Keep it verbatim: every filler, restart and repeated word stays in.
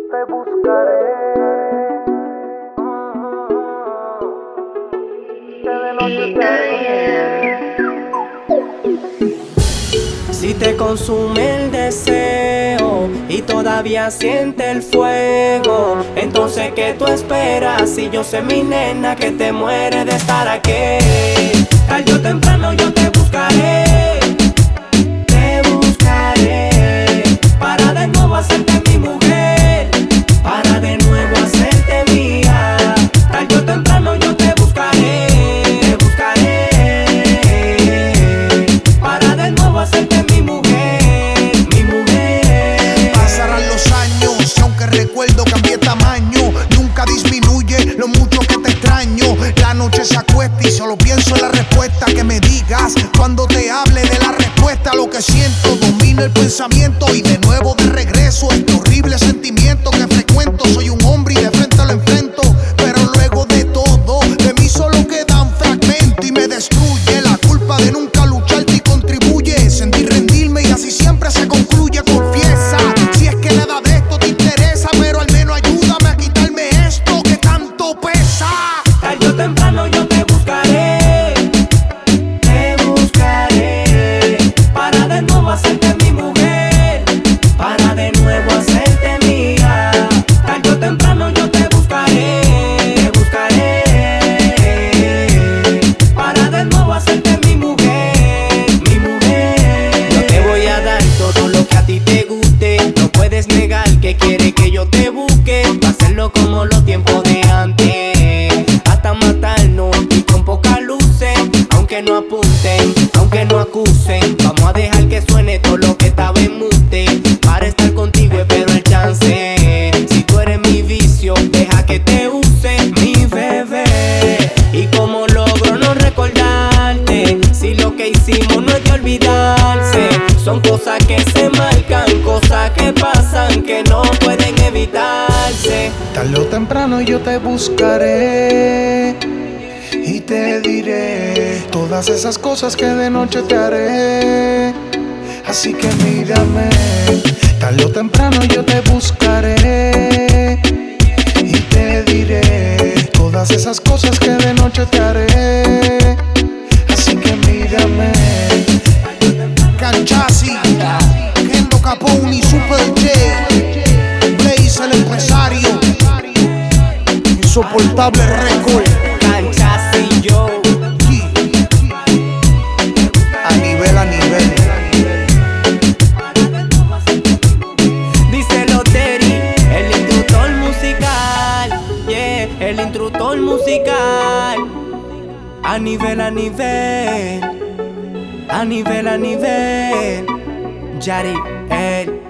te buscaré, que de noche te haré. Si te consume el deseo y todavía siente el fuego, entonces ¿qué tú esperas? Si yo sé, mi nena, que te muere de estar aquí. Tarde o temprano yo te buscaré, te buscaré, para de nuevo hacerte mi mujer, para de nuevo hacerte mía. Tarde o temprano yo te buscaré, te buscaré, para de nuevo hacerte mi mujer, mi mujer. Pasarán los años y aunque recuerdo cambié tamaño, nunca disminuye lo mucho que te extraño. La noche se acuesta y solo pienso en la respuesta que me digas cuando te hable de la respuesta a lo que siento. Domino el pensamiento y de nuevo de regreso este horrible sentimiento que frecuento. Soy un hombre y de frente lo enfrento, pero luego de todo de mí solo quedan fragmentos y me destruye la culpa de nunca luchar y contribuye. Sentir rendirme y así siempre se concluye. Confiesa si es que nada de esto te interesa, pero al menos ayúdame a quitarme esto que tanto pesa. Tarde o temprano yo te buscaré, te buscaré, para de nuevo hacerte mi mujer, para de nuevo hacerte mía. Tarde o temprano yo te buscaré, te buscaré, para de nuevo hacerte mi mujer, mi mujer. Yo te voy a dar todo lo que a ti te guste, no puedes negar que quiere que yo te busque, pa' hacerlo como los tiempos de antes, hasta matarnos y con pocas luces, aunque no apunten, aunque no acusen, vamos a dejar que suene todo lo que estaba en mute, para estar contigo espero el chance. Si tú eres mi vicio, deja que te use, mi bebé. Y como logro no recordarte, si lo que hicimos no es de olvidarse, son cosas que se marcan, cosas que pasan, que no pueden evitarse. Tarde o temprano yo te buscaré y te diré todas esas cosas que de noche te haré. Así que mírame, tarde o temprano yo te buscaré y te diré todas esas cosas que de noche te haré. Así que mírame. Canchasi, Kendo Capone, Super J, Blaze el empresario, Insoportable Record, Canchas y yo, a nivel, a nivel. díselo Terry, el instructor musical, yeah, el instructor musical. A nivel, a nivel, a nivel, a nivel. Yari, el